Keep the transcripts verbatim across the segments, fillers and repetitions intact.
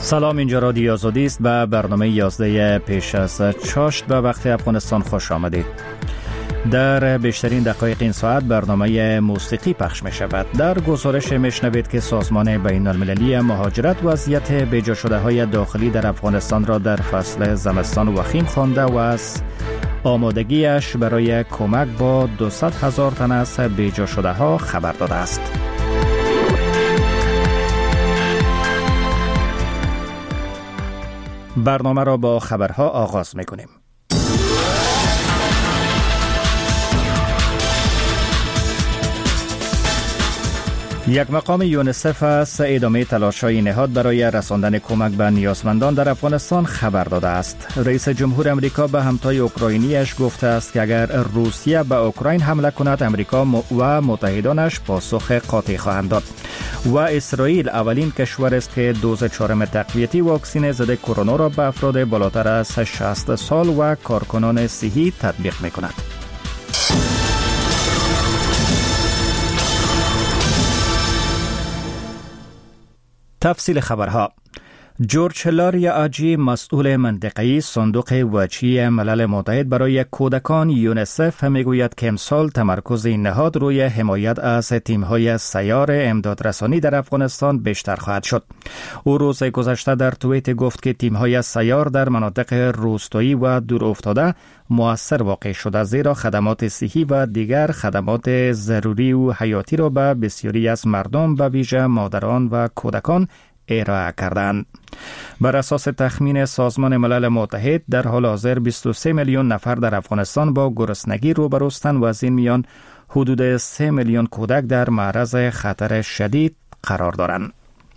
سلام، اینجا رادیو آزادی است. به برنامه یازده پیش از چاشت به وقت افغانستان خوش آمدید. در بیشترین دقایق این ساعت برنامه موسیقی پخش می شود. در گزارش می شنوید که سازمان بین المللی مهاجرت وضعیت بیجا شده های داخلی در افغانستان را در فصل زمستان وخیم خوانده و از آمادگیش برای کمک با دویست هزار تن از بیجا شده ها خبر داده است. برنامه را با خبرها آغاز می کنیم. یک مقام یونیسف از ادامه تلاش‌های نهاد برای رساندن کمک به نیازمندان در افغانستان خبر داده است. رئیس جمهور امریکا به همتای اوکراینیش گفته است که اگر روسیه به اوکراین حمله کند، امریکا و متحدانش پاسخ قاطع خواهند داد. و اسرائیل اولین کشور است که دوز چهارم تقویتی واکسن ضد کرونا را به افراد بالاتر از شصت سال و کارکنان صحی تطبیق می‌کند. تفصیل خبرها. جورج لاریا آجی، مسئول منطقه‌ای صندوق وجهی ملل متحد برای کودکان یونیسف، میگوید که امسال تمرکز این نهاد روی حمایت از تیم‌های سیار امدادرسانی در افغانستان بیشتر خواهد شد. او روز گذشته در توییت گفت که تیم‌های سیار در مناطق روستایی و دور افتاده مؤثر واقع شده، زیرا خدمات صحی و دیگر خدمات ضروری و حیاتی را به بسیاری از مردم به ویژه مادران و کودکان ارائه کردند. بر اساس تخمین سازمان ملل متحد در حال حاضر بیست و سه میلیون نفر در افغانستان با گرسنگی روبروستند و از این میان حدود سه میلیون کودک در معرض خطر شدید قرار دارند.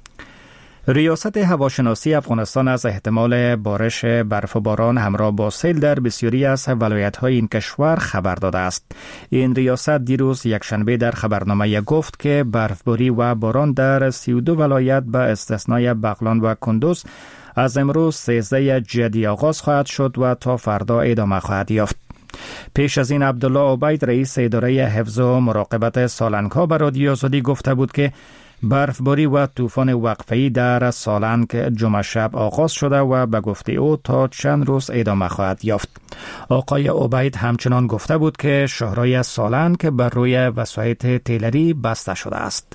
ریاست هواشناسی افغانستان از احتمال بارش برف و باران همراه با سیل در بسیاری از ولایت‌های این کشور خبر داده است. این ریاست دیروز یکشنبه در خبرنامه گفت که برفباری و باران در سی و دو ولایت به استثنای بغلان و کندوز از امروز سیزده جدی آغاز خواهد شد و تا فردا ادامه خواهد یافت. پیش از این عبدالله عبید، رئیس اداره حفظ و مراقبت سالنگ‌ها، به رادیو آزادی گفته بود که برفباری و طوفان وقفه‌ای در سالنگ جمعه شب آغاز شده و به گفته او تا چند روز ادامه خواهد یافت. آقای عبید همچنان گفته بود که شهرهای سالنگ بر روی وسایط تیلری بسته شده است.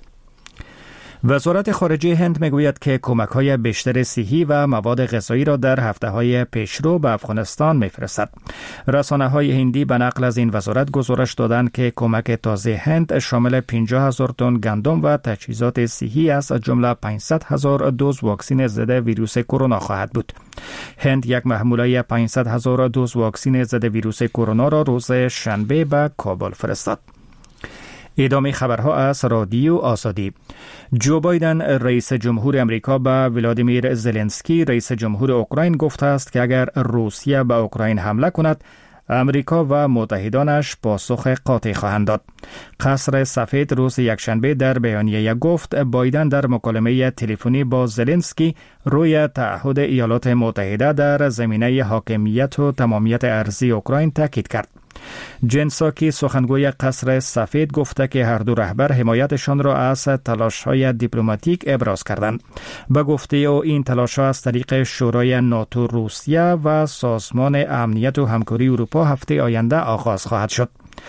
وزارت خارجه هند میگوید که کمک‌های بیشتر صحی و مواد غذایی را در هفته‌های پیشرو به افغانستان می‌فرستد. رسانه‌های هندی به نقل از این وزارت گزارش دادند که کمک تازه هند شامل پنجاه هزار تن گندم و تجهیزات صحی از جمله پانصد هزار دوز واکسن ضد ویروس کرونا خواهد بود. هند یک محموله پانصد هزار دوز واکسن ضد ویروس کرونا را روز شنبه به کابل فرستاد. ادامه خبرها از رادیو آزادی. جو بایدن، رئیس جمهور امریکا، به ولادیمیر زلنسکی، رئیس جمهور اوکراین، گفته است که اگر روسیه به اوکراین حمله کند، امریکا و متحدانش پاسخ قاطع خواهند داد. قصر سفید روز یکشنبه در بیانیه گفت بایدن در مکالمه تلفنی با زلنسکی روی تعهد ایالات متحده در زمینه حاکمیت و تمامیت ارضی اوکراین تاکید کرد. جن ساکی، سخنگوی قصر سفید، گفته که هر دو رهبر حمایتشان را از تلاش‌های دیپلماتیک ابراز کردند. به گفته او این تلاش‌ها از طریق شورای ناتو، روسیه و سازمان امنیت و همکاری اروپا هفته آینده آغاز خواهد شد.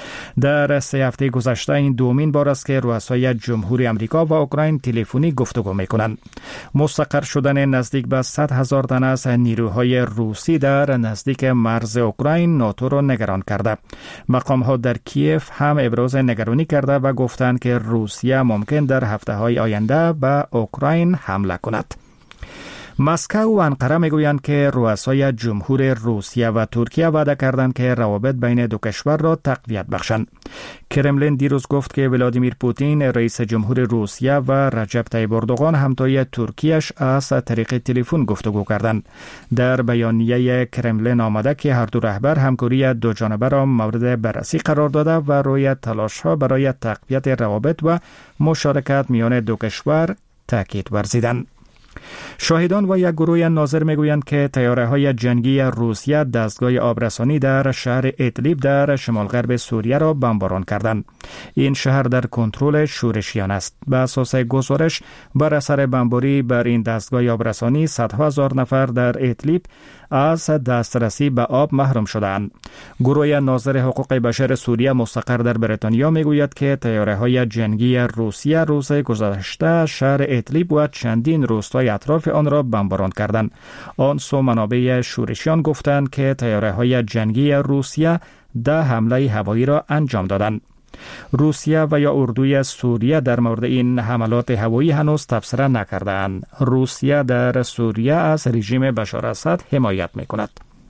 در سه هفته گذشته این دومین بار است که رؤسای جمهوری امریکا و اوکراین تلفنی گفتگو می‌کنند. مستقر شدن نزدیک به صد هزار تن از نیروهای روسی در نزدیک مرز اوکراین ناتو را نگران کرده. مقام‌ها در کیف هم ابراز نگرانی کرده و گفتند که روسیه ممکن در هفته‌های آینده به اوکراین حمله کند. مسکو و انقره میگویند که رؤسای جمهور روسیه و ترکیه وعده کردند که روابط بین دو کشور را تقویت بخشند. کرملین دیروز گفت که ولادیمیر پوتین، رئیس جمهور روسیه، و رجب طیب اردوغان، همتای ترکیه‌اش، از طریق تلفن گفتگو کردند. در بیانیه کرملین آمده که هر دو رهبر همکاری دو جانبه را مورد بررسی قرار داده و روی تلاش‌ها برای تقویت روابط و مشارکت میان دو کشور تاکید ورزیدند. شاهدان و یک گروه ناظر میگویند که تیاره‌های جنگی روسیه دستگاه آبرسانی در شهر ادلیب در شمال غرب سوریه را بمباران کردند. این شهر در کنترل شورشیان است. به اساس گزارش بر اثر بمباری بر این دستگاه آبرسانی صدها هزار نفر در ادلیب از دسترسی به آب محروم شدند. گروه ناظر حقوق بشر سوریه مستقر در بریتانیا میگوید که تیاره‌های جنگی روسیه روز گذشته شهر ادلیب و چندین روستای اطراف آن را بمباران کردند. آن سو منابع شورشیان گفتند که تیاره‌های جنگی روسیه ده حمله هوایی را انجام دادند. روسیه و یا اردوی سوریه در مورد این حملات هوایی هنوز تبصره نکردند. روسیه در سوریه از رژیم بشار اسد حمایت می‌کند.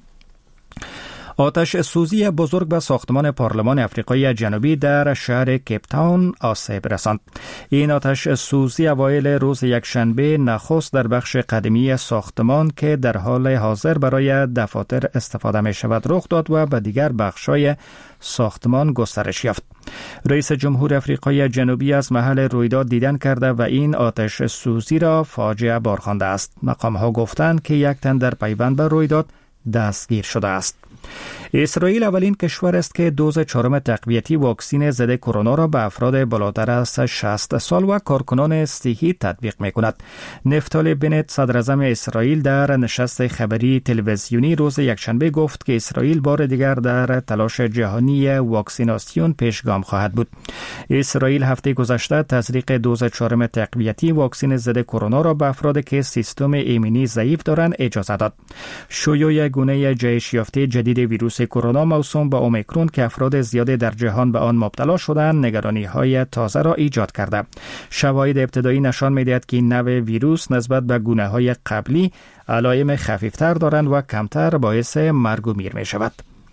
آتش سوزی بزرگ به ساختمان پارلمان افریقای جنوبی در شهر کیپ تاون آسیب رساند. این آتش سوزی اوایل روز یکشنبه نخست در بخش قدیمی ساختمان که در حال حاضر برای دفاتر استفاده می شود رخ داد و به دیگر بخش‌های ساختمان گسترش یافت. رئیس جمهور افریقای جنوبی از محل رویداد دیدن کرده و این آتش سوزی را فاجعه بار خوانده است. مقام‌ها گفتند که یک تن در پیوند به رویداد دستگیر شده است. اسرائیل اولین کشور است که دوز چهارم تقویتی واکسن ضد کرونا را به افراد بالاتر از شصت سال و کارکنان صحی تطبیق می‌کند. نفتالی بنت صدر اعظم اسرائیل در نشست خبری تلویزیونی روز یکشنبه گفت که اسرائیل بار دیگر در تلاش جهانی واکسیناسیون پیشگام خواهد بود. اسرائیل هفته گذشته تزریق دوز چهارم تقویتی واکسن ضد کرونا را به افرادی که سیستم ایمنی ضعیف دارند اجازه داد. شیوع گونه جهش یافته جدید ویروس کرونا موسوم به اومیکرون که افراد زیادی در جهان به آن مبتلا شدند نگرانی‌های تازه را ایجاد کرده. شواهد ابتدایی نشان می‌دهد که این نوع ویروس نسبت به گونه‌های قبلی علائم خفیفتر دارند و کمتر باعث مرگ و میر می‌شود.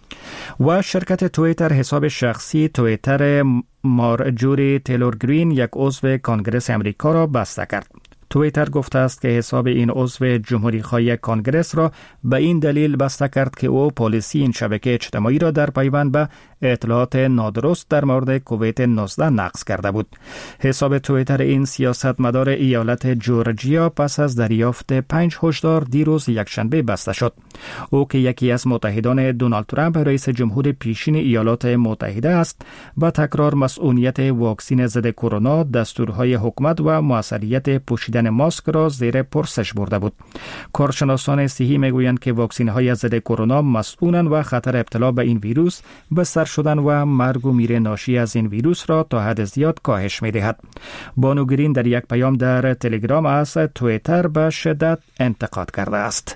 و شرکت توییتر حساب شخصی توییتر مارجوری تیلور گرین یک عضو کانگرس امریکا را بسته کرد. توییتر گفته است که حساب این عضو جمهوری‌خواه کانگرس را به این دلیل بسته کرد که او پالیسی این شبکه اجتماعی را در پیوند به اطلاعات نادرست در مورد کووید نوزده نقض کرده بود. حساب توییتر این سیاستمدار ایالت جورجیا پس از دریافت پنج هشدار دیروز یکشنبه بسته شد. او که یکی از متحدان دونالد ترامپ رئیس جمهور پیشین ایالات متحده است، با تکرار مسئولیت واکسن ضد کرونا، دستورهای حکومت و موثریت پوشیدن ماسک را زیر پرسش برده بود. کارشناسان صحی میگویند که واکسن‌های ضد کرونا مسئولند و خطر ابتلا به این ویروس به سر شدن و مرگ و میر ناشی از این ویروس را تا حد زیاد کاهش می‌دهد. بانو گرین در یک پیام در تلگرام از توییتر به شدت انتقاد کرده است.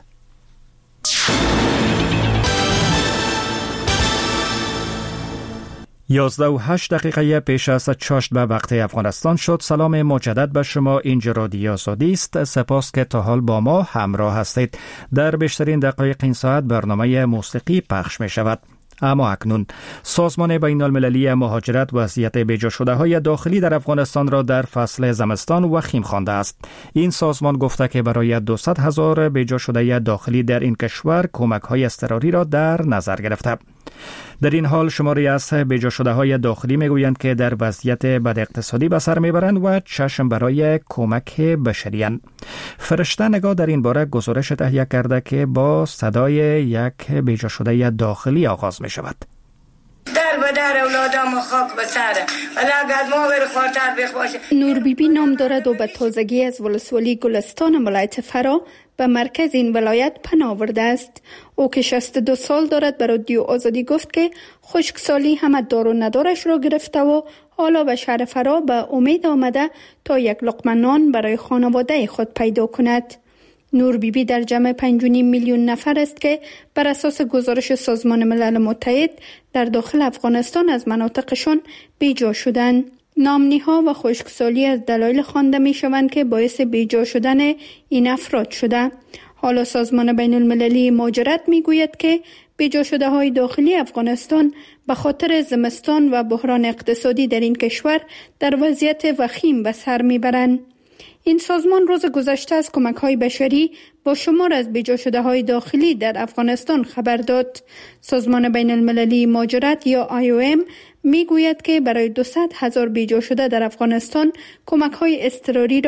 یازده و هشت دقیقه پیش از چاشت به وقت افغانستان شد. سلام مجدد به شما، اینجا رادیو آزادی است. سپاس که تا حال با ما همراه هستید. در بیشترین دقایق این ساعت برنامه موسیقی پخش می شود. اما اکنون سازمان بین المللی مهاجرت وضعیت بیجا شده های داخلی در افغانستان را در فصل زمستان وخیم خوانده است. این سازمان گفته که برای دویست هزار بیجا شده داخلی در این کشور کمک های اضطراری را در نظر گرفته. در این حال شماری از بیجا شده های داخلی میگویند که در وضعیت بد اقتصادی به سر میبرند و چشم برای کمک بشری‌اند. فرشته نگاه در این باره گزارش تهیه کرده که با صدای یک بیجا شده داخلی آغاز می شود. در به در اولادم خاک به سره ولی اگر ما بر خاطر بخواشه. نور بی بی نام دارد و به تازگی از ولسوالی گلستان ولایت فرا به مرکز این ولایت پناه آورده است. او که شصت و دو سال دارد به رادیو آزادی گفت که خشکسالی همه دار و ندارش را گرفته و حالا به شهر فرا به امید آمده تا یک لقمه نان برای خانواده خود پیدا کند. نور بی بی در جمع پنج و نیم میلیون نفر است که بر اساس گزارش سازمان ملل متحد در داخل افغانستان از مناطقشان بیجا شدند. نامنی‌ها و خشکسالی از دلایل خوانده می‌شوند که باعث بیجا شدن این افراد شده. حالا سازمان بین المللی مهاجرت می‌گوید که بیجا شده های داخلی افغانستان به خاطر زمستان و بحران اقتصادی در این کشور در وضعیت وخیم به سر می‌برند. این سازمان روز گذشته از کمک‌های بشری با شمار از بیجا شده های داخلی در افغانستان خبر داد. سازمان بین المللی مهاجرت یا آی او ام میگوید که برای دویست هزار بیجا شده در افغانستان کمک‌های اضطراری را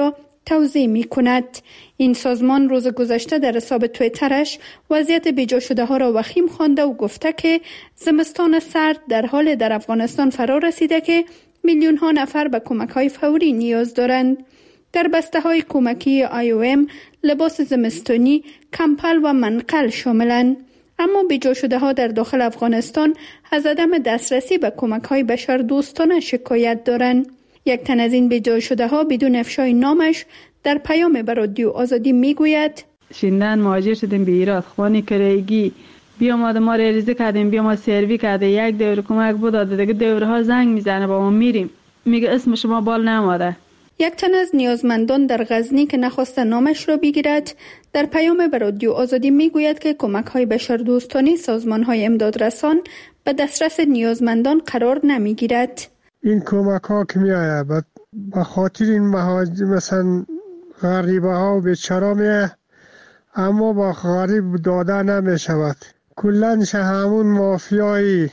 توضیح می کند. این سازمان روز گذشته در حساب توییترش وضعیت بیجا شده ها را وخیم خوانده و گفته که زمستان سرد در حال در افغانستان فرا رسیده که میلیون ها نفر به کمک های فوری نیاز دارند. در بسته های کمکی آی او ام لباس زمستانی، کمپل و منقل شاملند. اما بیجا شده ها در داخل افغانستان از عدم دسترسی به کمک های بشر دوستانه شکایت دارند. یک تن از این بیجا شده ها بدون افشای نامش در پیام به رادیو آزادی میگوید: شیندن مهاجر شدیم به ایراد، خانی کرایگی بیا ما ما ریزه کردیم، بیا ما سروی کرده، یک دور کمک بود داده، دیگه دورها زنگ میزنه با ما میریم، میگه اسم شما بال نماده. یک تن از نیازمندان در غزنی که نخواست نامش را بگیرد در پیام به رادیو آزادی میگوید که کمک های بشردوستانه سازمان های امدادرسان به دسترس نیازمندان قرار نمیگیرد. این کمک ها که می آید به خاطر این مهاجر مثلا غریبه ها و بیچاره می، اما با غریب داده نمی شود. کلنش همون مافیای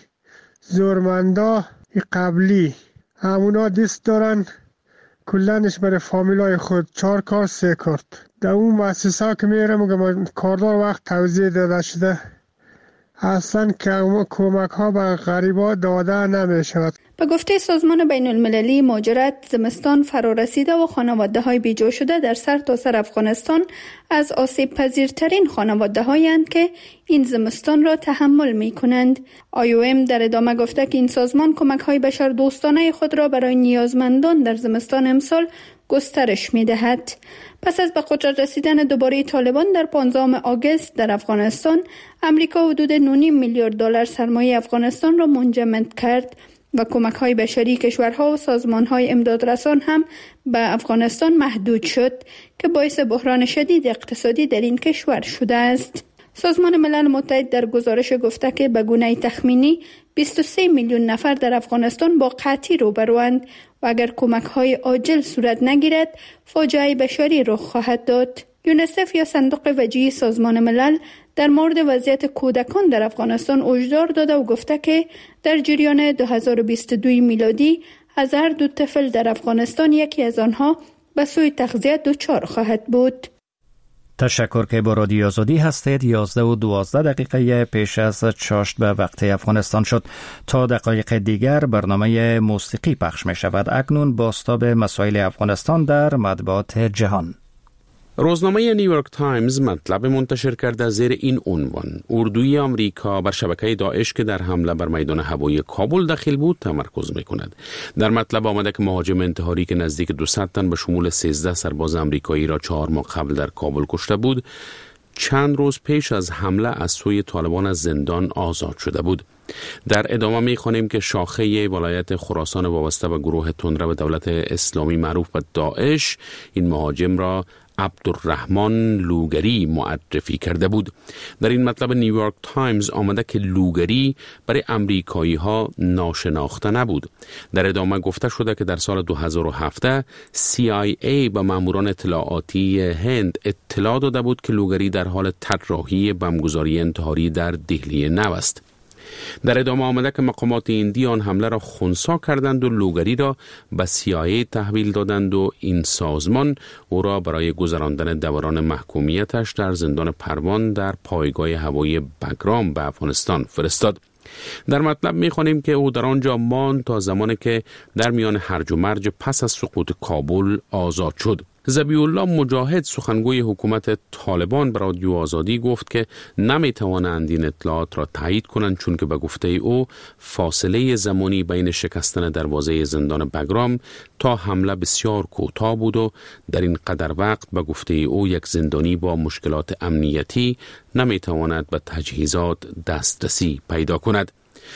زورمندا قبلی همونا دست دارن، کلنش برای فامیلای خود چهار کار سه کارت. در اون مؤسسه که میرم که کاردار وقت توضیح داده شده اصلا که کمک ها به غریبا داده نمی شود. به گفته سازمان بین المللی مهاجرت، زمستان فرا رسیده و خانواده های بیجا شده در سر تا سر افغانستان از آسیب پذیرترین خانواده هایند که این زمستان را تحمل می کنند. آی او ام در ادامه گفته که این سازمان کمک های بشر دوستانه خود را برای نیازمندان در زمستان امسال گسترش می دهد. پس از به قدرت رسیدن دوباره طالبان در پانزدهم آگوست در افغانستان، امریکا حدود نه و نیم میلیارد دلار سرمایه افغانستان را منجمد کرد و کمک‌های بشری کشورها و سازمان‌های امدادرسان هم به افغانستان محدود شد که باعث بحران شدید اقتصادی در این کشور شده است. سازمان ملل متحد در گزارش گفته که به گونه تخمینی بیست و سه میلیون نفر در افغانستان با قحطی روبروند و اگر کمک‌های عاجل صورت نگیرد فاجعه بشری رخ خواهد داد. یونیسف یا صندوق وجیه سازمان ملل در مورد وضعیت کودکان در افغانستان هشدار داده و گفته که در جریان دو هزار و بیست و دو میلادی از هر دو طفل در افغانستان یکی از آنها به سوی تغذیه دچار خواهد بود. تشکر که با رادیو آزادی هستید. یازده و دوازده دقیقه پیش از چاشت به وقت افغانستان شد. تا دقایق دیگر برنامه موسیقی پخش می شود. اکنون بازتاب مسائل افغانستان در مطبوعات جهان. روزنامه نیویورک تایمز مطلب منتشر کرده زیر این عنوان: اردوی آمریکا بر شبکه داعش که در حمله بر میدان هوایی کابل دخیل بود تمرکز می‌کند. در مطلب آمده که مهاجم انتحاری که نزدیک دویست تن به شمول سیزده سرباز آمریکایی را چهار ماه قبل در کابل کشته بود، چند روز پیش از حمله از سوی طالبان از زندان آزاد شده بود. در ادامه می‌خوانیم که شاخه ولایت خراسان وابسته به گروه تندرو دولت اسلامی معروف به داعش این مهاجم را عبدالرحمن لوگری معرفی کرده بود. در این مطلب نیویورک تایمز آمده که لوگری برای امریکایی ها ناشناخته نبود. در ادامه گفته شده که در سال دو هزار و هفت سی آی ای به ماموران اطلاعاتی هند اطلاع داده بود که لوگری در حال طراحی بمبگذاری انتحاری در دهلی نو است. در ادامه آمده که مقامات هندی آن حمله را خنثی کردند و لوگری را به سی آی ای تحویل دادند و این سازمان او را برای گذراندن دوران محکومیتش در زندان پروان در پایگاه هوایی بگرام به افغانستان فرستاد. در مطلب می‌خوانیم که او در آنجا ماند تا زمانی که در میان هرج و مرج پس از سقوط کابل آزاد شد. ذبیح الله مجاهد سخنگوی حکومت طالبان به رادیو آزادی گفت که نمی‌توانند این اطلاعات را تایید کنند چون که به گفته او فاصله زمانی بین شکستن دروازه زندان بگرام تا حمله بسیار کوتاه بود و در این قدر وقت به گفته او یک زندانی با مشکلات امنیتی نمی‌تواند به تجهیزات دسترسی پیدا کند.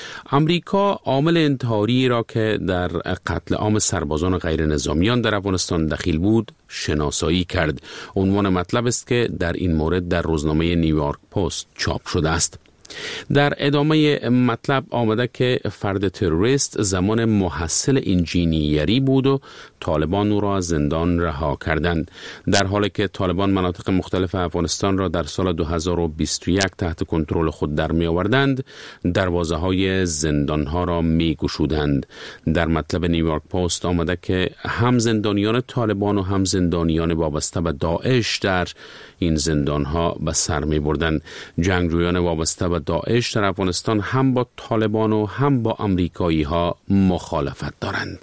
امریکا عامل انتحاری را که در قتل عام سربازان غیر نظامیان در افغانستان دخیل بود شناسایی کرد. عنوان مطلب است که در این مورد در روزنامه نیویورک پست چاپ شده است. در ادامه مطلب آمده که فرد تروریست زمان محصل انجینیری بود و طالبان او را از زندان رها کردند، در حالی که طالبان مناطق مختلف افغانستان را در سال دو هزار و بیست و یک تحت کنترل خود در می آوردند، دروازه های زندان ها را می گشودند. در مطلب نیویورک پست آمده که هم زندانیان طالبان و هم زندانیان وابسته به داعش در این زندان ها به سر می بردند. جنگجویان وابسته به داعش در افغانستان هم با طالبان و هم با امریکایی ها مخالفت دارند.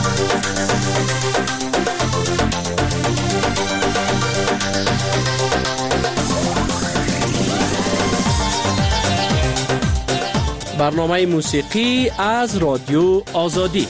برنامه موسیقی از رادیو آزادی.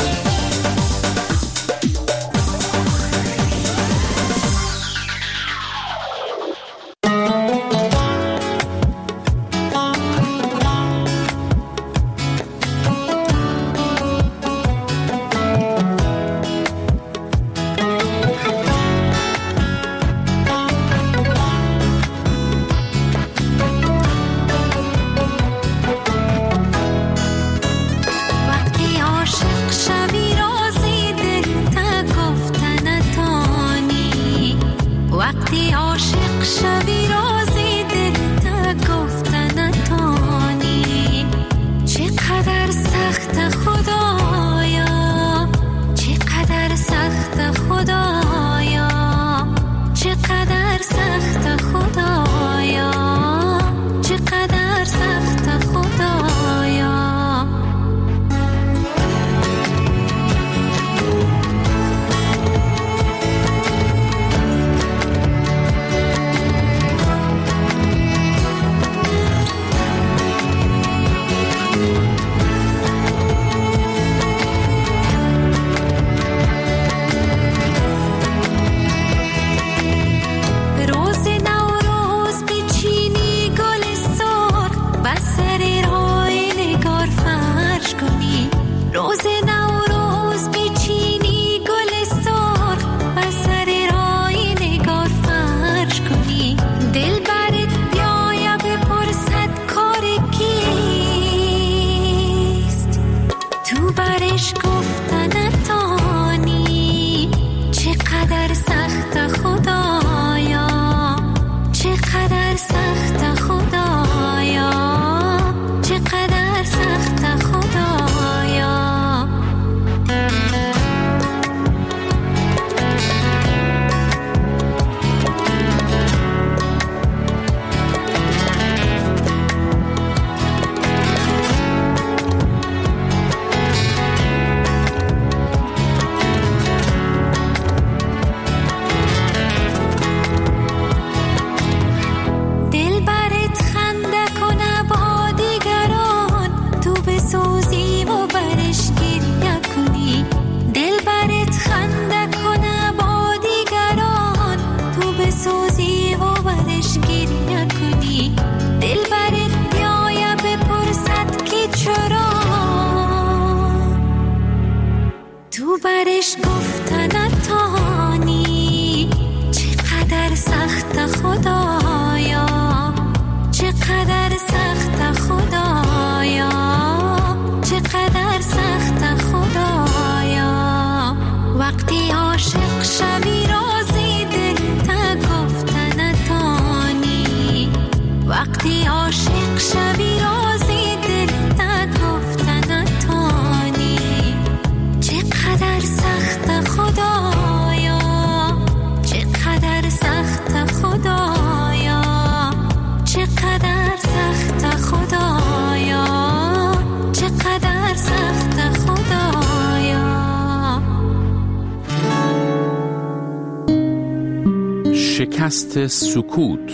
شکست سکوت.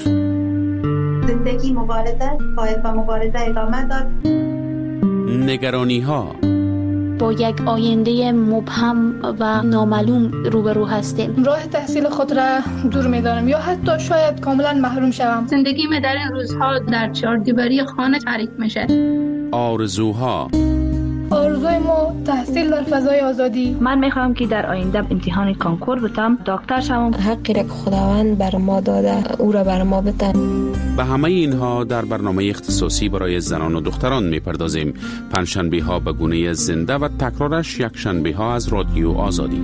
زندگی مبارزه باید با مبارزه ادامه داد. نگرانی ها. با یک آینده مبهم و نامعلوم روبرو هستیم. راه تحصیل خود را دور می‌دانم یا حتی شاید کاملا محروم شوم. زندگی من در این روزها در چهار دیواری خانه تعریف میشه. آرزوها. آرزوی ما تحصیل در فضای آزادی. من میخوام که در آینده امتحان کانکور بتم، دکتر شوم. حقی را که خداوند بر ما داده او را بر ما بده. به همه اینها در برنامه اختصاصی برای زنان و دختران میپردازیم. پنجشنبه ها به گونه زنده و تکرارش یک شنبه ها از رادیو آزادی.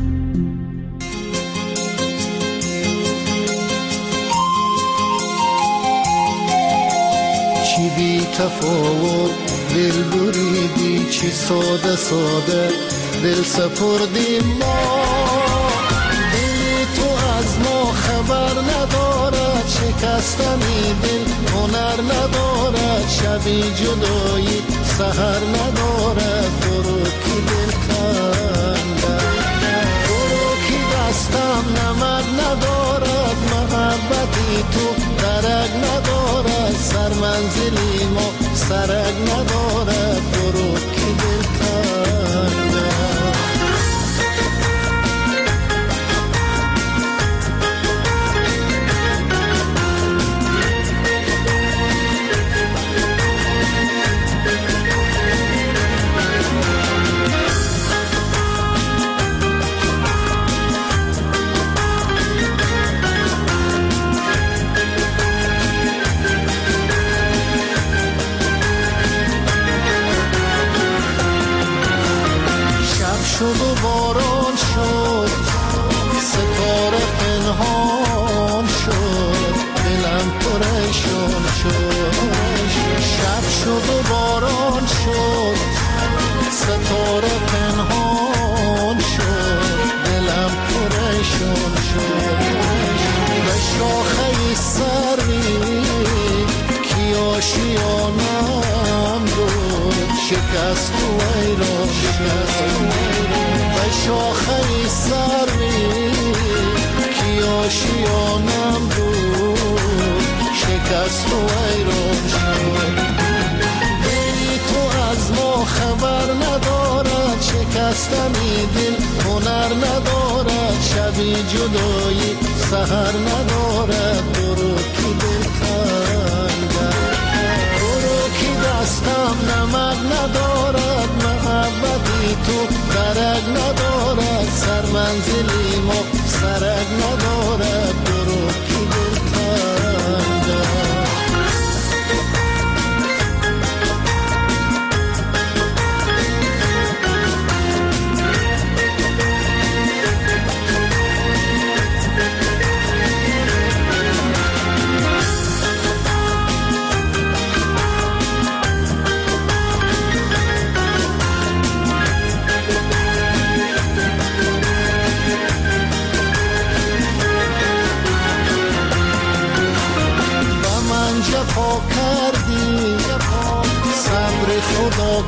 چی بی تفاوت دل بریدی، چی ساده ساده دل سپردی ما. دل تو از ما خبر ندارد، شکستنی دل هنر ندارد. شبی جدایی سحر ندارد. برو کی دل کنده، برو کی دستم نمک ندارد. محبتی تو درک ندارد، سر منزلی ما سرک ندارد. برو کی دل کنده. شد و باران شد، ستاره پنهان شد، دلم پریشان شد. شب شد و باران شد، ستاره پنهان شد، دلم پریشان شد. به شاخه سری کی آشیانم بود، شکست و ایران شد. به شاخه سری کی آشیانم بود، شکست و ایران شد. دلی تو از ما خبر ندارد، شکستنی دل هنر ندارد. شبی جدایی سحر ندارد. برو کی دل کنده، برو کی دستم نمک ندارد. محبتی تو درک ندارد، سر منزلی ما سرک ندارد. برو کی دل کنده. جفا کردی، صبر خدا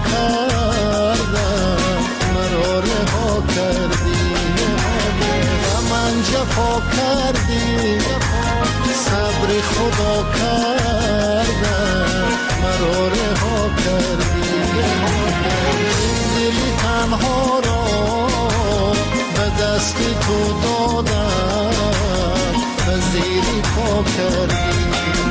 کردم، مرا رها کردی. و من جفا کردی، صبر خدا کردم، مرا رها کردی. دلی تنها را به دست تو دادم، به زیری پا کردی.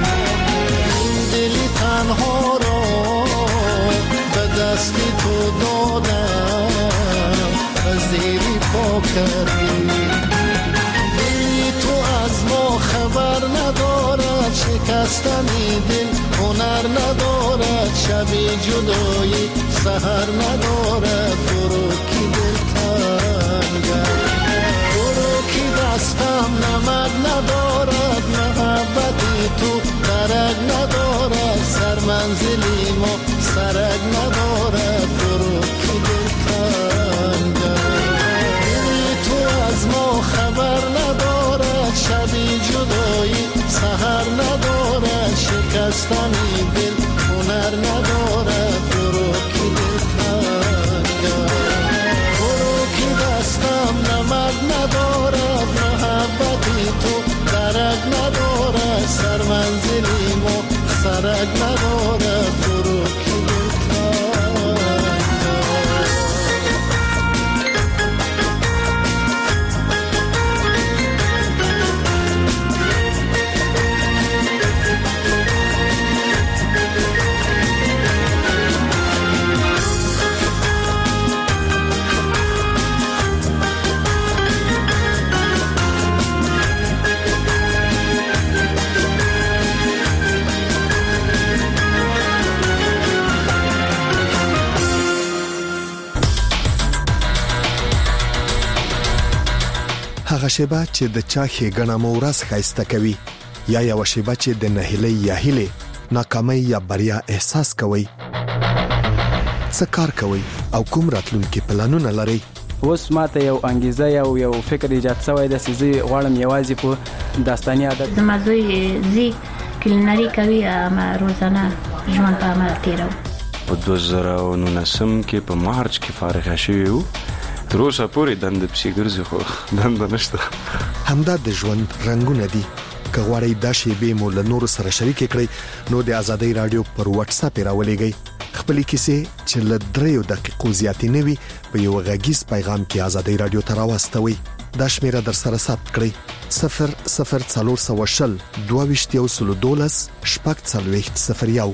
دلی تنها را به دست تو دادم، از زیری پا کردی. دلی تو از ما خبر ندارد، شکستنی دل هنر ندارد. شبی جدایی سحر ندارد. برو کی دل کنده، برو کی دستم نمک ندارد. محبتی تو درک ندارد، سر منزلی ما سرک ندارد. برو کی دل کنده، دلی تو از ما خبر ندارد. شبی جدایی سحر ندارد، شکستنی دل هنر ندارد. برو کی دل کنده. هغه شیبه چې د چا ښېګڼه مو ورځ ښایسته کوي، یا یو شیبه چې د نهیلۍ یا هیلې ناکامۍ یا بریا احساس کوي. څه کار کوي او کوم راتلونکي پلانونه لري؟ اوس ماته یو انګیزه یو یو فکر ایجاد شوی د سيزي غواړم یوازې په داستاني عادت د مزوی زی کلینری کوي اما روزانه ژوند په عمل تیرو. په دوه زره او نولسم کې په مارچ کې فارغ شوی وو. تر اوسه پورې دند پسې ګرځي خو دند نشته. همدا د ژوند رنگونه دي. که غواړئ دا شیبې مو له نورو سره شریک کړئ نو د آزادۍ رادیو پر واتس اپ راولېږئ. خپلې کیسې چې له دریو دقیقو زیاتې نه وي په یو غږیز پیغام کې آزادۍ رادیو ته راواستوئ. دا شمیره در سره ثبت کړئ: صفر صفر څلور سوه شل دوه ویشت یو سلو دولس شپږ څلوېښت صفر یو.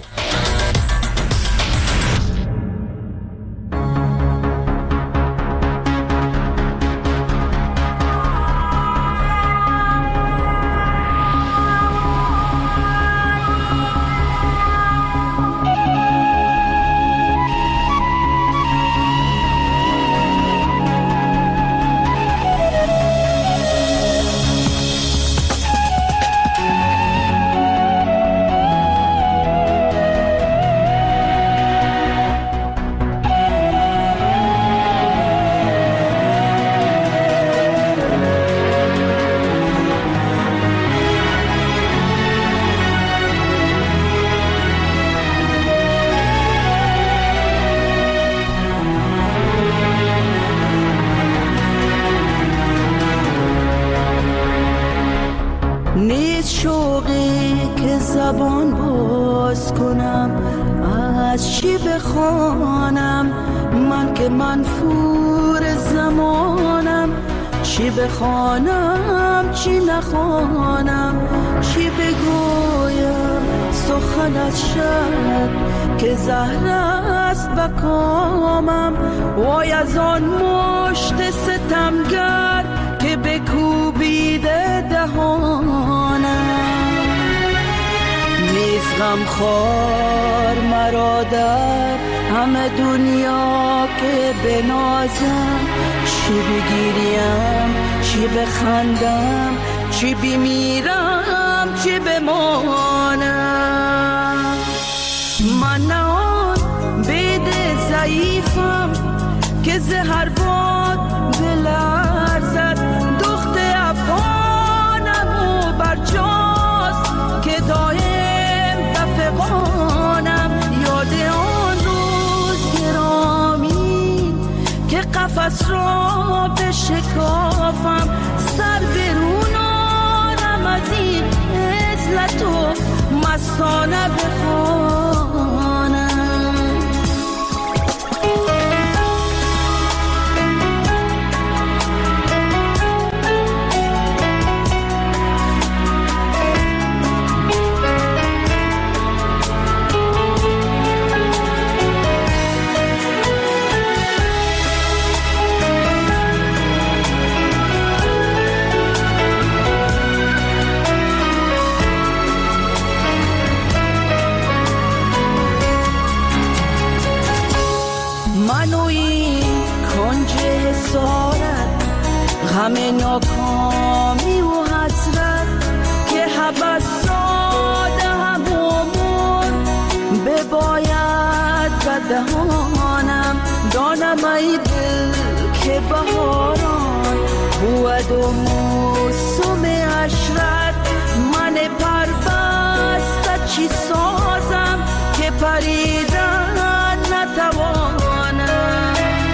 بخوانم چی نخوانم، چی بگویم سخنت شد که زهر است بکامم. وای از آن مشت ستمگر که بکوبیده دهانم. نیز غمخوار مرا در همه دنیا که بنازم، چی بگیریم چی بخندم، چی بمیرم چی بمانم. من نه آن بید ضعیفم که زهر باد بلرزد. دخت افغانم و برجاست که دایم دفقانم. یاد آن روز گرامی که قفس را بشکافم، سر برون آرم از این عزلت و مستانه بخوانم. همه ناکامی و حسرت که حبسات همومون بباید بدهانم. دانم ای دل که بهاران بود و موسم عشرت. من پربسته چی سازم که پریدن نتوانم.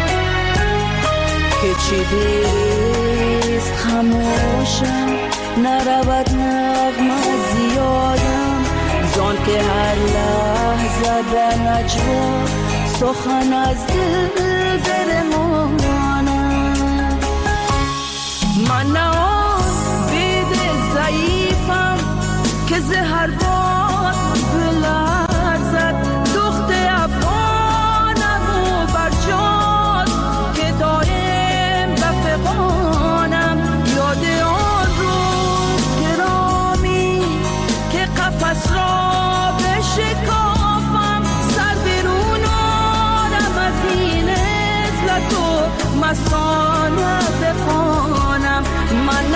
که چی دیست خموشم نرود نغمه زیادم. زان که هر لحظه در نجوا سخن از دل برمانم. من نه آن بید ضعیفم که زهر باد بلرزد. دخت افغانم و برجاست که دایم بفقانم. یاد آن روز گرامی که قفس را بشکافم، سر برون آرم از این عزلت و مسانه بخوانم. من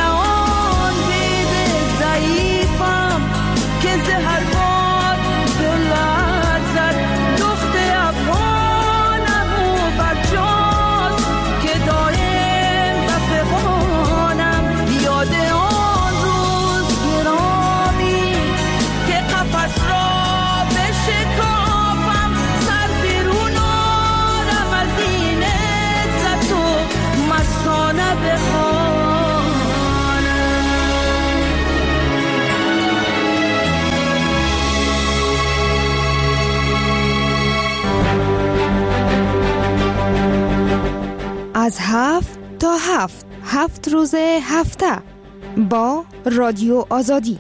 از هفت تا هفت هفت روز هفته با رادیو آزادی.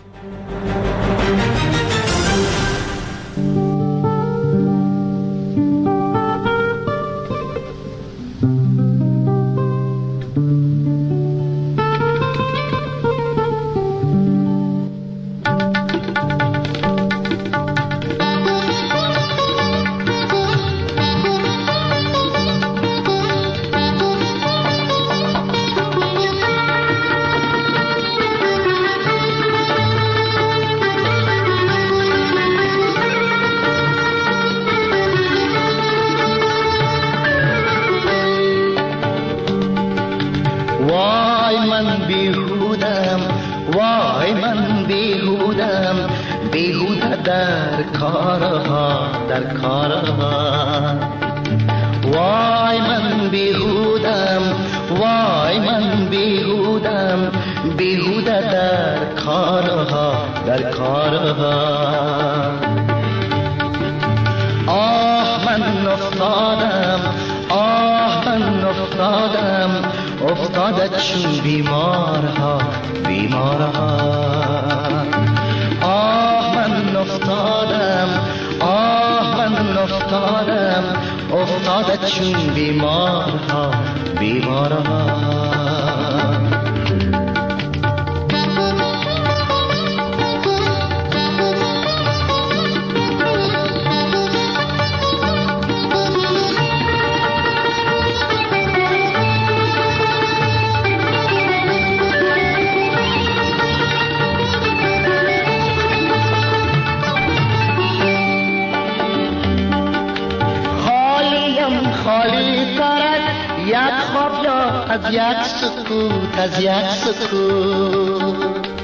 از یک سکوت از یک سکوت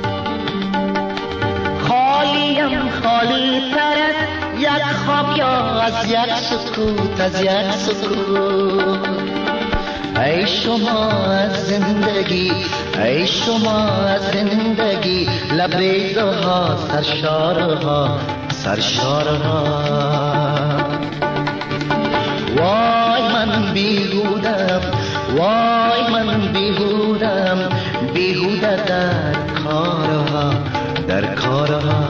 خالیم خالی تر از یک خواب یا از یک سکوت از یک سکوت. ای شما از زندگی ای شما از زندگی لبریزها سرشارها سرشارها. وای من بیهودم وای من بیهودم بیهوده در کارها در کارها.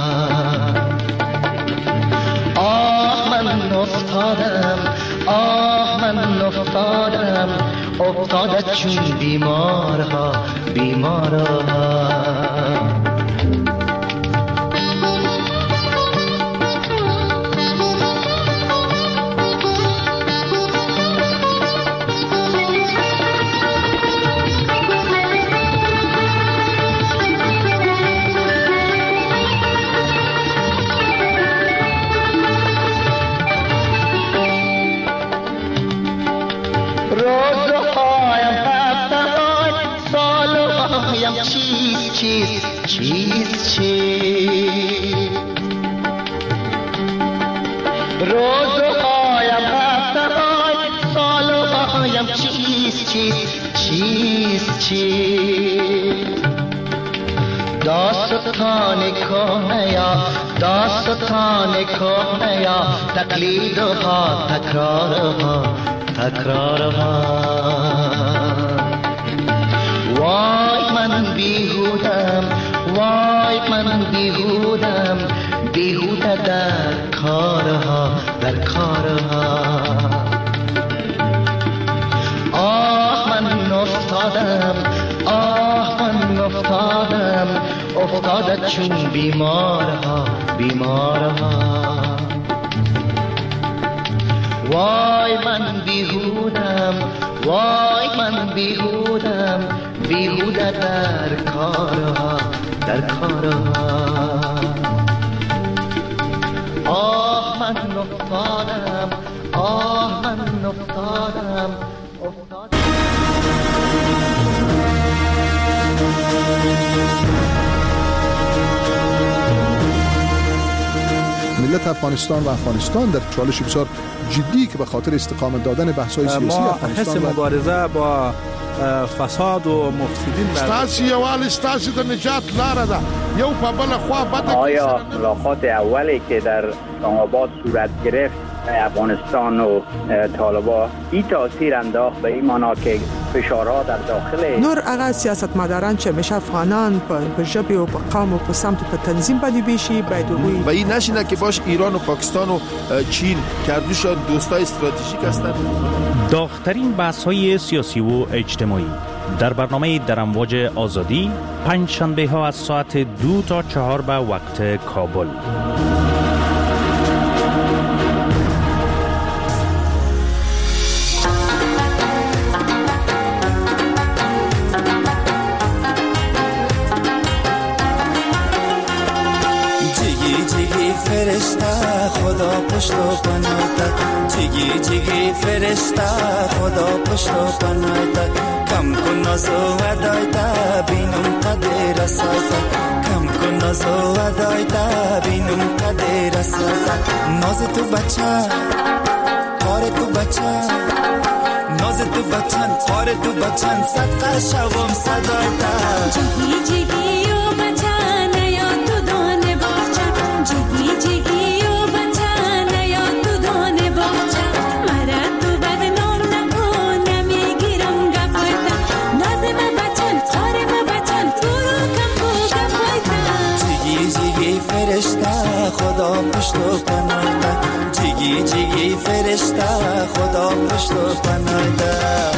آه من افتادم آه من افتادم افتاده چون بیمارها بیمارها. چیز چیز چیز چیز روزهایم هفته‌های سالهایم چیز چیز چیز چیز. داستان کهنه یا داستان کهنه یا تقلیدها تکرارها تکرارها. وای من بیهودم وای من بیهودم بیهوده در کارها در کارها. آه من افتادم آه من افتادم افتاده چون بیمارها بیمارها. وای من بیهودم وای من بیهودم بیهوده در کارها در کارها. آه من افتادم آه من افتادم افتادم. ملت افغانستان و افغانستان در چالش بسیار جدی که به خاطر استقامت دادن بحث‌های سیاسی افغانستان ما حس مبارزه با فساد و مفسدین ستاسي یوال ستاسي د نجات لاره ده یو په بل خوا بده. آیا ملاقات اولی که در اسلام آباد صورت گرفت افغانستان و طالبان این تاثیر انداخت به این معنا که فشارها در داخل نور اغا سیاستمداران چې میشه افغانان په ژبه او په قوم او په سمت په تنظیم باندې بشي باید وي و این نشینه که باش ایران و پاکستان و چین کردوشان دوستای استراتژیک هستند. داغ‌ترین بحث‌های سیاسی و اجتماعی در برنامه در امواج آزادی پنج شنبه ها از ساعت دو تا چهار به وقت کابل. فرشته خدا پشت و پناهتا جیگی جیگی فرشته خدا پشت و پناهتا کم کن نازو ودایتا بینم قدر سازا کم کن نازو ودایتا بینم قدر سازا ناز تو بچه کار تو بچه ناز تو بچن کار تو بچن صدقه شوم صدایتا جیگی جیگی و بچه نیا تو دانه باچه جیگی جیگی و بچه نیا تو دانه باچه مرا تو بدنام نکن نمیگیرم گپایتا نازم بچن خارم بچن تو رو کم بو گپایتا جیگی جیگی فرشته خدا پشت و پناهتا جیگی جیگی فرشته خدا پشت و پناهتا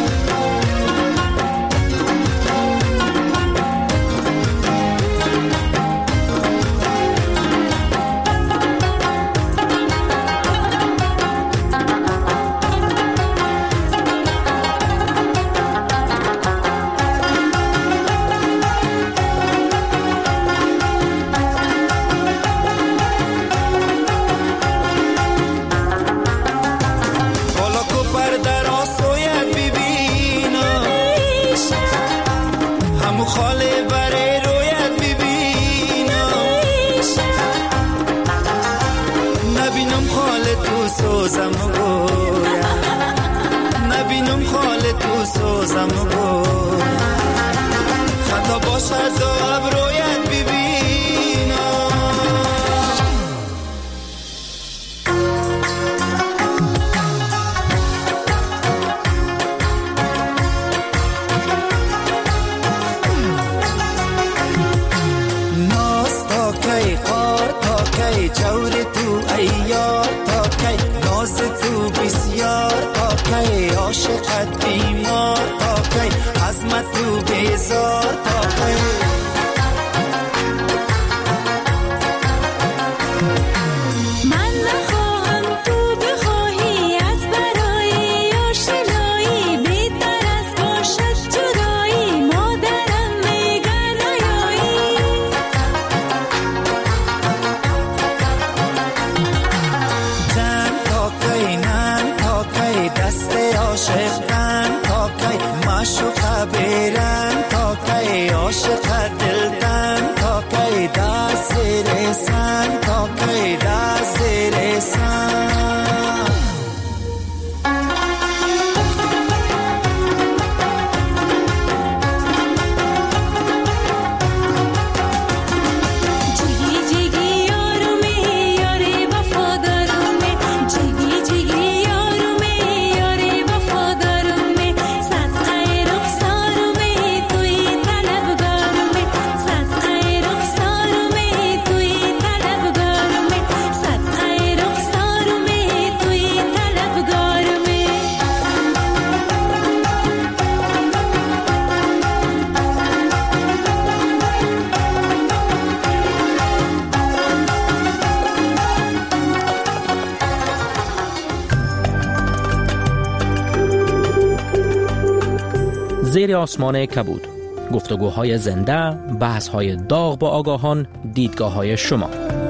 زیر آسمان کبود، گفتگوهای زنده، بحث‌های داغ با آگاهان، دیدگاه‌های شما.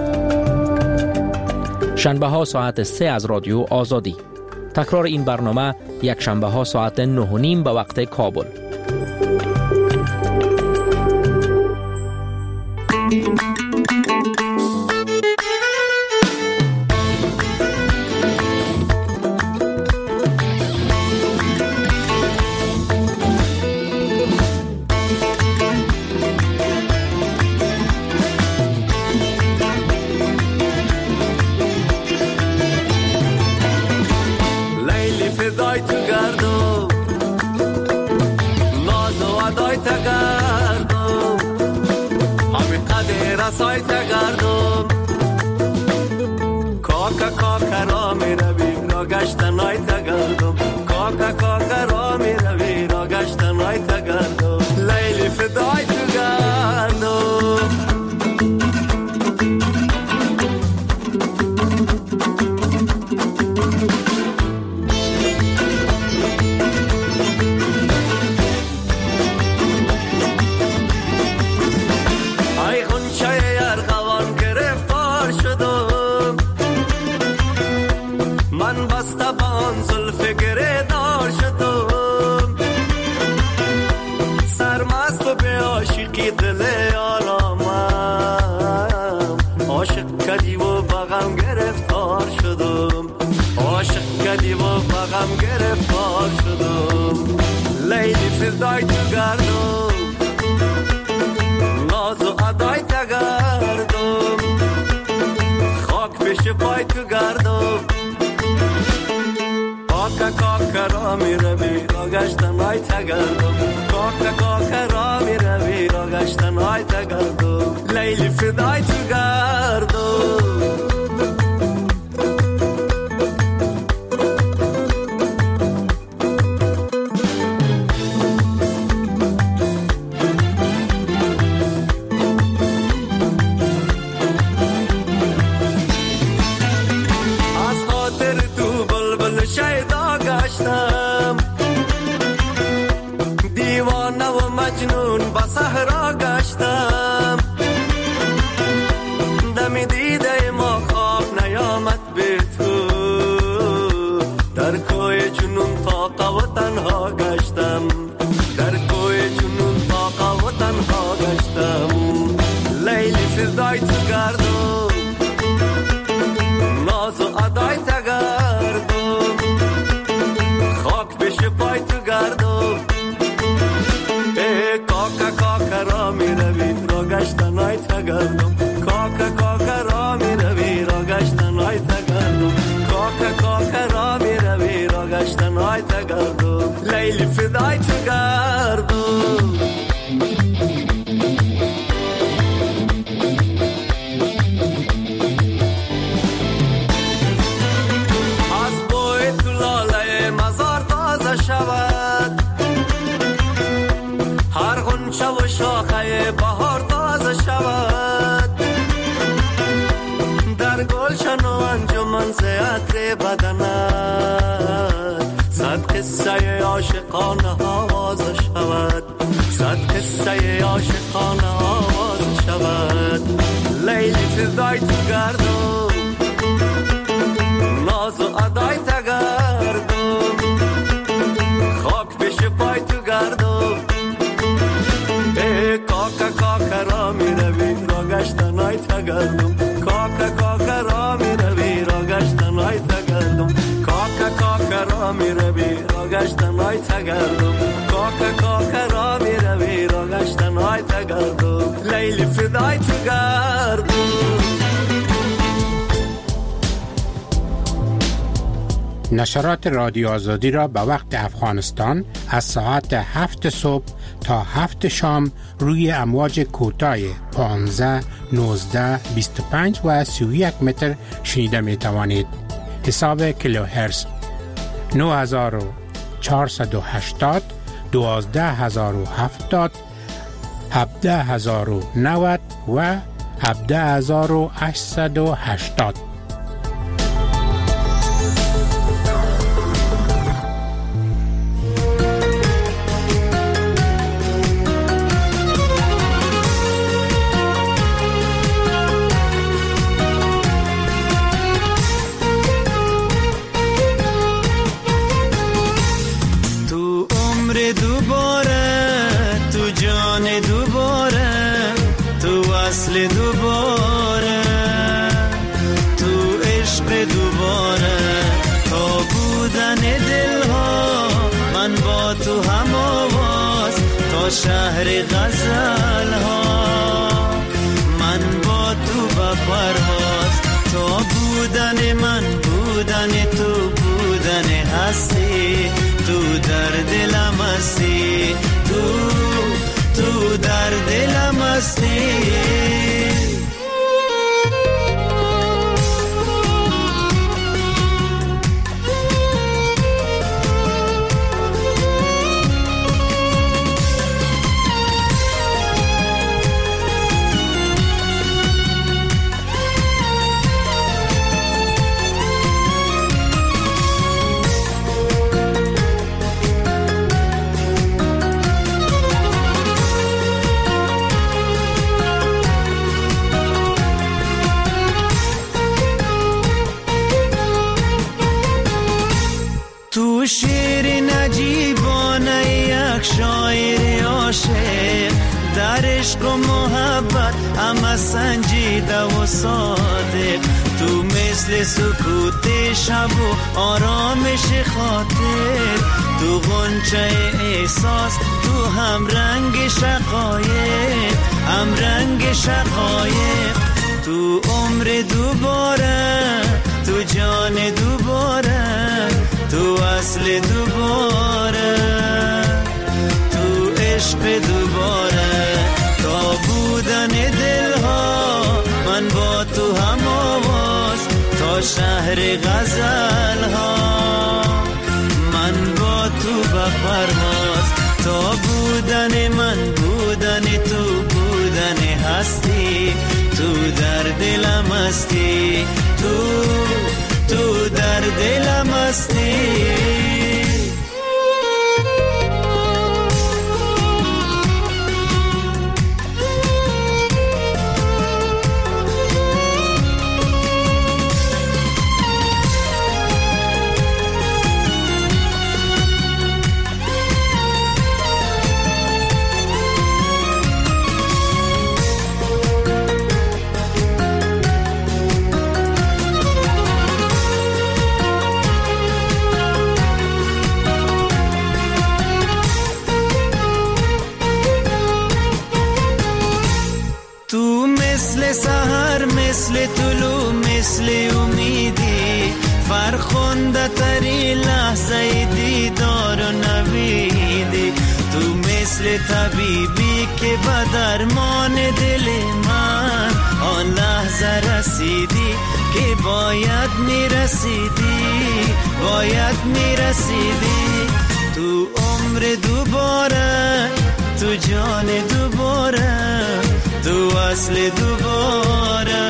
شنبه ها ساعت سه از رادیو آزادی. تکرار این برنامه یک شنبه ها ساعت نه و نیم به وقت کابل. فدای تو گردم ناز و ادای تو گردم همه قدر رسای تو گردم کاکا کاکا را می روی را گشتن های تو گردم کاکا کاکا را می روی را گشتن های تو گردم لیلی فدای تو گردم دل آرامم عاشق کردی و بغم گرفتار شدم عاشق کردی و بغم گرفتار شدم لیلی فدای تو گردم ناز و ادای تو گردم خاک پیش پای تو گردم کاکا کاکا را می روی را گشتن های تو گردم کاکا کاکا را می روی را گشتن های تو گردم لیلی فدای تو گردم دیوانه و مجنون با صحرا گشتم دم دیده ما خواب نیامد به تو در کوی جنون طاقه و تنها گشتم در کوی جنون طاقه و تنها گشتم لیلی فدای تو گردم ناز و ادای تو گردم خاک پیش پای تو گردم کاکا کاکا را می روی را گشتن های تو گردم کاکا کاکا را می روی را گشتن های تو گردم کاکا کاکا را می روی را گشتن های تو گردم لیلی فدای تو گردم از بوی تو لاله مزار تازه شود هر غنچه و شاخه بهار تازه شود در گلشن و انجمن ز عطر بدنت صد قصه عاشقانه آواز شود صد قصه عاشقانه آواز شود لیلی فدای تو گردم ناز و ادای تو گردم خاک پیش پای تو گردم کاکا کاکا را می روی را گشتن های تو گردم کاکا کاکا را می روی را گشتن های تو گردم کاکا کاکا را می روی را گشتن های تو گردم کاکا کاکا را می روی را گشتن های تو گردم لیلی فدای تو گردم نشرات رادیو آزادی را به وقت افغانستان از ساعت هفت صبح تا هفت شام روی امواج کوتاه پانزده، نوزده، بیست و پنج و سی و یک متر شنیده می توانید. حساب کیلوهرتز نه هزار و چهارصد و هشتاد، دوازده هزار و هفتاد، هفده هزار و نود و هفده هزار و هشتصد و هشتاد. دوباره تو عشق دوباره تا بودن دلها من با تو هم آواز تا شهر غزل ها من با تو با پرواز تا بودن من بودن تو بودن هستی، تو در دلم هستی، تو تو در دلم هستی. تو شیر نجیبانه یک شاعر عاشق، در عشق و محبت همه سنجیده و صادق. تو مثل سکوت شب و آرامش خاطر، تو غنچه احساس، تو هم رنگ شقایق، هم رنگ شقایق. تو عمر دوباره، تو جان دوباره، تو اصل دوباره، تو عشق دوباره. تا بودن دلها من با تو هم آواز، تا شهر غزل ها من با تو بپرواز. تا بودن من بودن تو بودن هستی، تو در دلم هستی، تو تو در دلم هستی. سحر مثل طلوع مثل امیدی، فرخنده تری لحظه دیدار و نویدی. تو مثل طبیبی که به درمان دل من آن لحظه رسیدی که باید میرسیدی، باید میرسیدی. تو عمر دوباره، تو جان دوباره، تو اصل دوباره،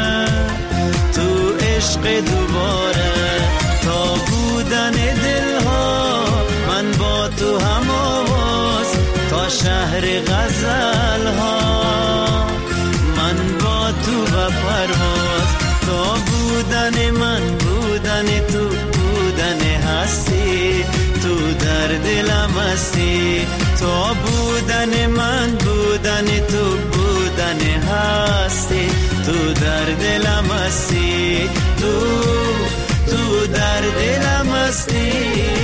تو عشق دوباره. تا بودن دلها من با تو هم آواز، تا شهر غزل ها من با تو بپرواز. تا بودن من بودن تو بودن هستی، تو در دلم هستی. تا بودن من بودن تو بودن هستی، تو در دلم هستی، تو تو در دلم هستی.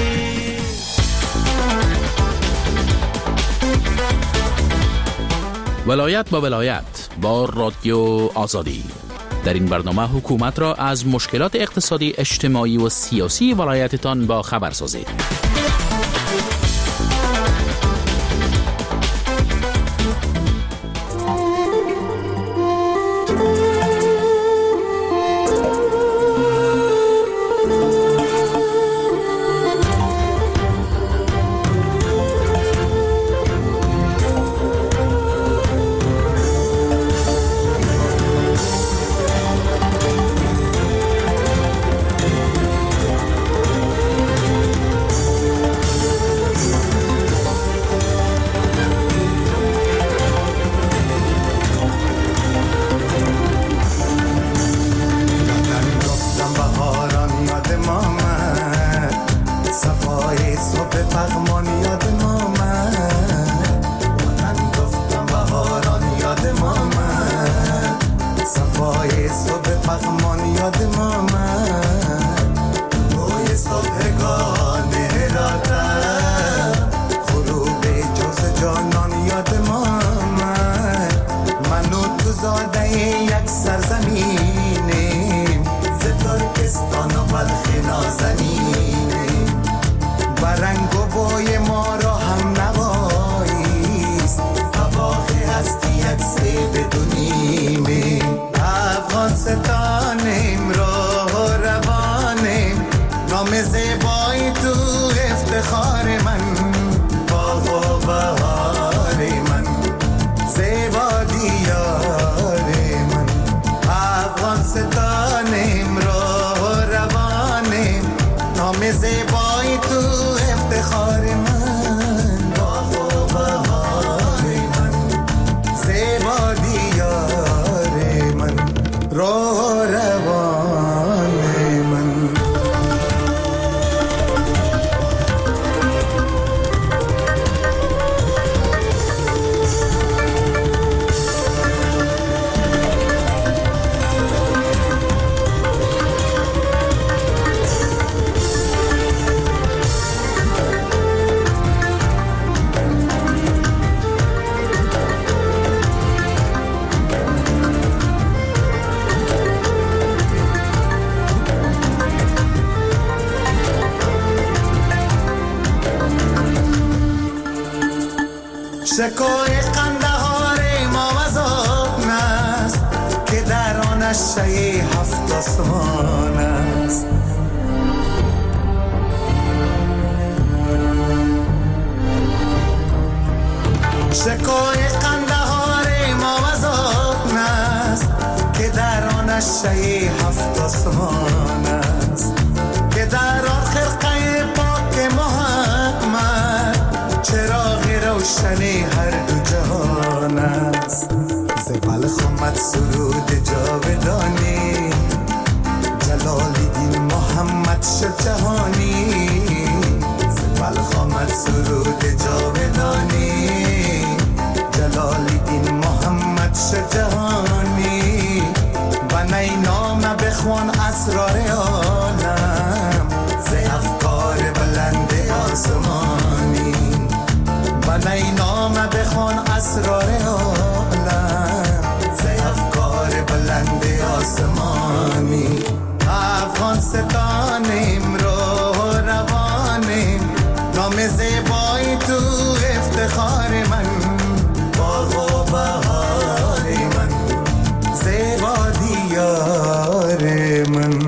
ولایت با ولایت با رادیو آزادی. در این برنامه حکومت را از مشکلات اقتصادی، اجتماعی و سیاسی ولایتتان با خبر سازید. سرزمینیم ز ترکستان و بلخ نازنینیم. افتخار من، باغ و بهار من، زیبا دیار من. افغانستانیم راه روانیم، نام زیبای تو افتخار من، باغ و بهار من، زیبا دیار من، راه روان من. شکوی قندهار ما وزان است که در آن شی هفت آسمان است. شکوی قندهار ما وزان است که در آن شی هفت آسمان است، که در آن خرقه پاک محمد چراغ روشنی هر دو جهان است. زبال خمت سرود جاودانی، جلال الدین محمد شد جهانی. زبال خمت سرود جاودانی، جلال الدین محمد شد جهانی. بنای نام بخوان اسرار عالم، ز افکار بلند آسمانی. بنای نام بخوان اسرار عالم، ز افکار بلند آسمانی. افغانستانیم راه روانیم، نام زیبای تو افتخار من، باغ و بهار من، زیبا دیار من.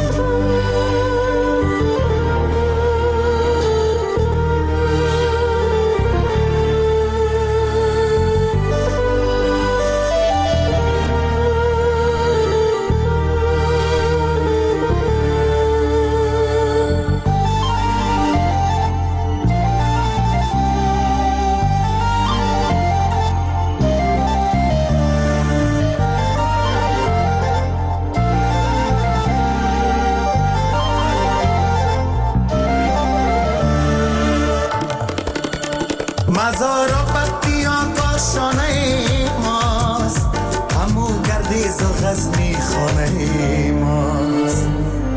مزار و پتیان کاشانه ماست، همو گردیز و غزنی خانه ماست.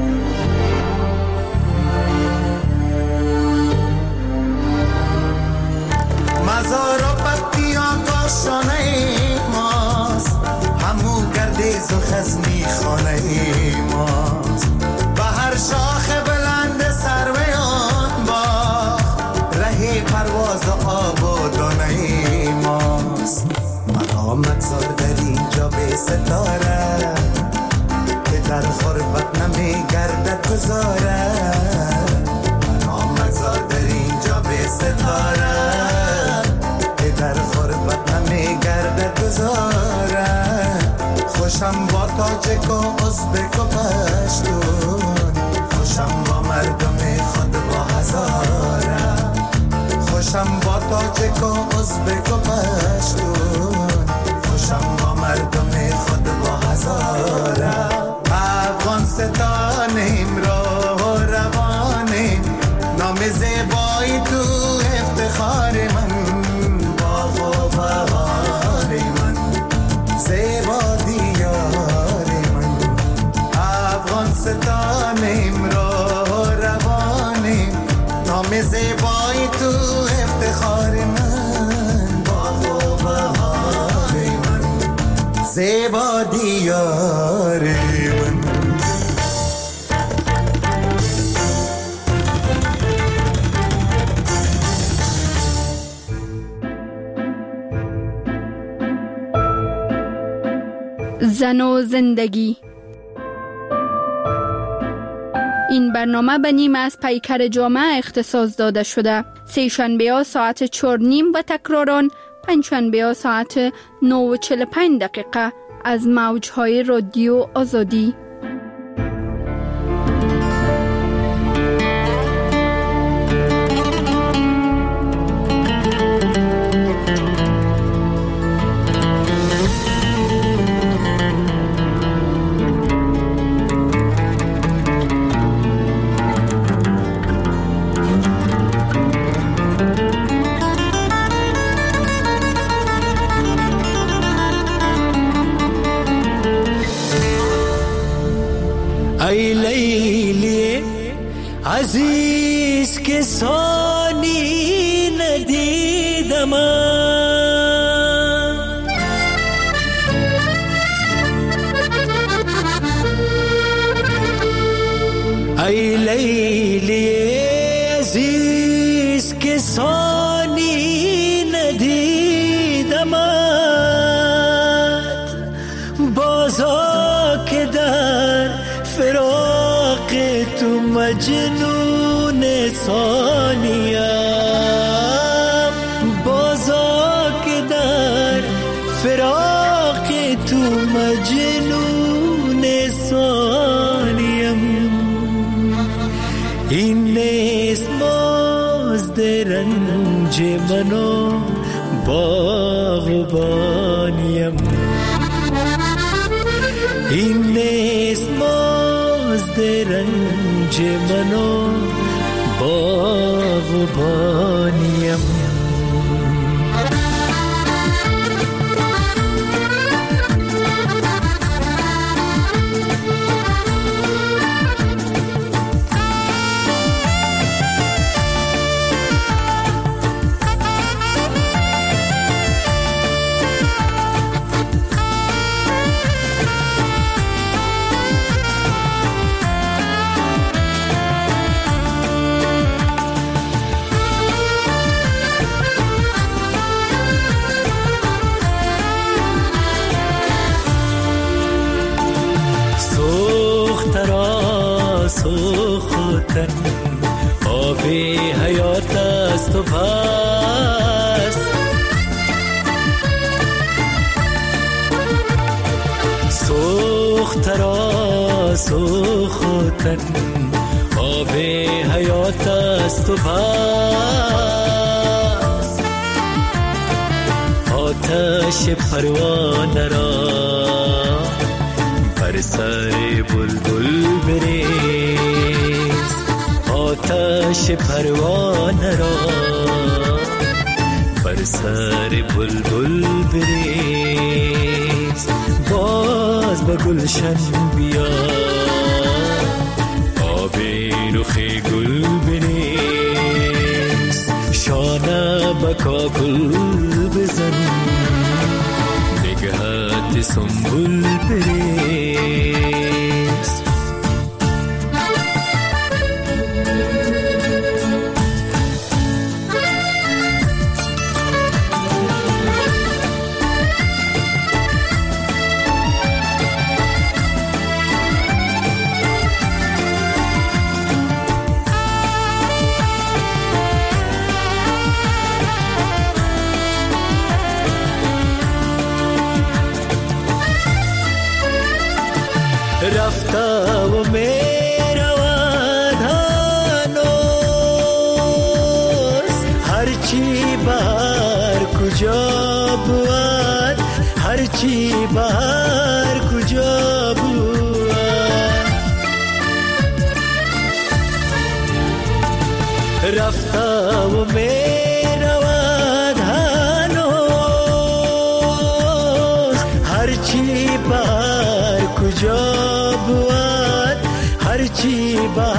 مزار و پتیان کاشانه ماست، همو گردیز و غزنی خانه ماست. به هر شاخ بلند سروی آن باغ، ره پرواز و آبادانه ماست. مرامت زار در اینجا به ستاره، که در خربت نمی گردد گذاره. مرامت زار در اینجا به ستاره، که در خربت نمی گردد گذاره. خوشم با تاجک و ازبک و پشتون، خوشم با مردم خود با هزاره. خوشم با تاجک و ازبک و پشتون، خوشم با مردم خود با هزاره. افغانستانیم راه روانیم، نام زیبایی تو افتخار من، باغ و بهار من، زیبا دیار من. افغانستانیم راه روانیم، نام زیبایی تو افتخار من، باغ و بهار من، زیبا دیار من. زن و زندگی. این برنامه به نیم از پیکر جامعه اختصاص داده شده. سه شنبه ها ساعت چهار نیم و تکراران پنج شنبه ها ساعت نه و چهل و پنج دقیقه از موجهای رادیو آزادی. ای لیلی عزیز که ثانی ندیدم، ای لیلی عزیز که ثانی ندیدم، بازا که در فراق تو مجنون ثانیم، بازا که در فراق تو مجنون ثانیم. این نیست مزد رنج منو باغبانیم، این نیست مزد رنج منو باغبانیم. سوختن آب حیات است و پس سوخت را سوختن آب حیات است و پس آتش پروانه را بر سر بلبل بریز، آتش پروانه را بر سر بلبل بریز. باز به گلشن بیا آب رخ گل بریز، شانه به کاکل بزن نگهت سنبول بریز. رفته و میرود هنوز، هرچی بهر کجا بود، هرچی بهر کجا بود. رفته و میرود هنوز، هرچی بهر کجا بود، هرچی با